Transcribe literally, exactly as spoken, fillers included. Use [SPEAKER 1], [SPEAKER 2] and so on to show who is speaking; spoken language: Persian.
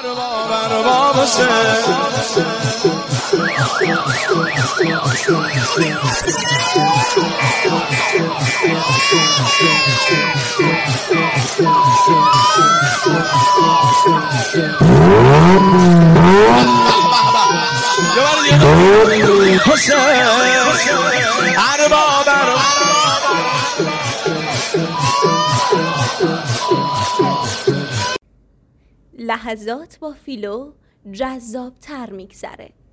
[SPEAKER 1] ارباب ارباب حسین ارباب
[SPEAKER 2] لحظات با فیلو جذاب تر میگذره.